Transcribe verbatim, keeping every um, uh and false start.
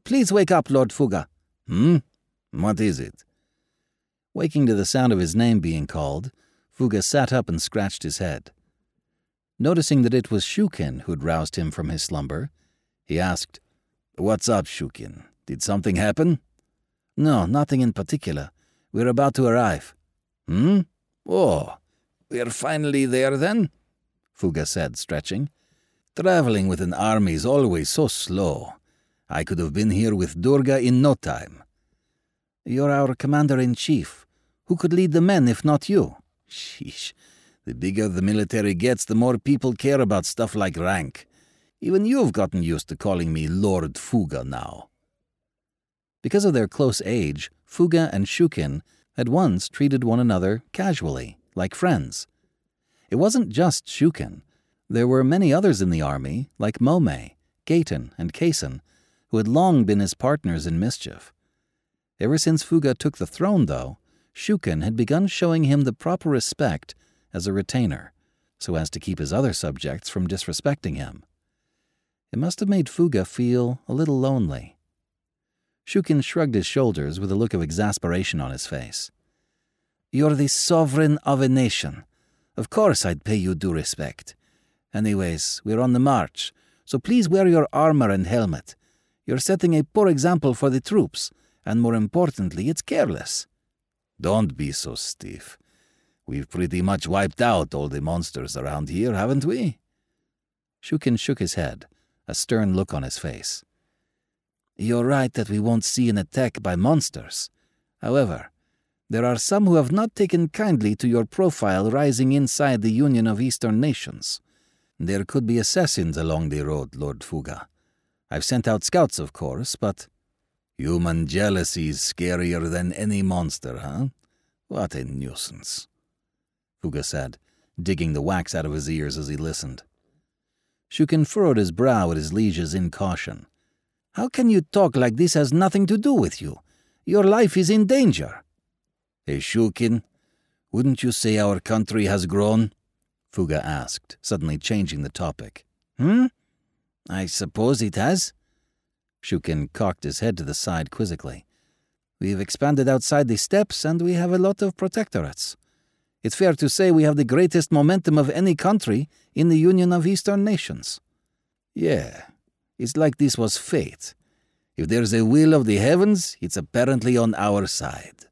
please wake up, Lord Fuga." "Hmm? What is it?" Waking to the sound of his name being called, Fuga sat up and scratched his head. Noticing that it was Shukin who'd roused him from his slumber, he asked, "What's up, Shukin? Did something happen?" "No, nothing in particular. We're about to arrive." "Hmm? Oh, we're finally there then?" Fuga said, stretching. "Traveling with an army's always so slow. I could have been here with Durga in no time." "You're our commander-in-chief. Who could lead the men if not you?" "Sheesh. The bigger the military gets, the more people care about stuff like rank. Even you've gotten used to calling me Lord Fuga now." Because of their close age, Fuga and Shukin had once treated one another casually, like friends. It wasn't just Shukin. There were many others in the army, like Momay, Gaten, and Kaysen, who had long been his partners in mischief. Ever since Fuga took the throne, though, Shukin had begun showing him the proper respect as a retainer, so as to keep his other subjects from disrespecting him. It must have made Fuga feel a little lonely. Shukin shrugged his shoulders with a look of exasperation on his face. "You're the sovereign of a nation. Of course I'd pay you due respect. Anyways, we're on the march, so please wear your armor and helmet. You're setting a poor example for the troops, and more importantly, it's careless." "Don't be so stiff. We've pretty much wiped out all the monsters around here, haven't we?" Shukin shook his head, a stern look on his face. "You're right that we won't see an attack by monsters. However, there are some who have not taken kindly to your profile rising inside the Union of Eastern Nations. There could be assassins along the road, Lord Fuga. I've sent out scouts, of course, but—" "Human jealousy's scarier than any monster, huh? What a nuisance," Fuga said, digging the wax out of his ears as he listened. Shukin furrowed his brow at his liege's incaution. "How can you talk like this has nothing to do with you? Your life is in danger." "Hey, Shukin, wouldn't you say our country has grown?" Fuga asked, suddenly changing the topic. "Hmm? I suppose it has." Shukin cocked his head to the side quizzically. "We've expanded outside the steppes, and we have a lot of protectorates. It's fair to say we have the greatest momentum of any country in the Union of Eastern Nations." "Yeah, it's like this was fate. If there's a will of the heavens, it's apparently on our side."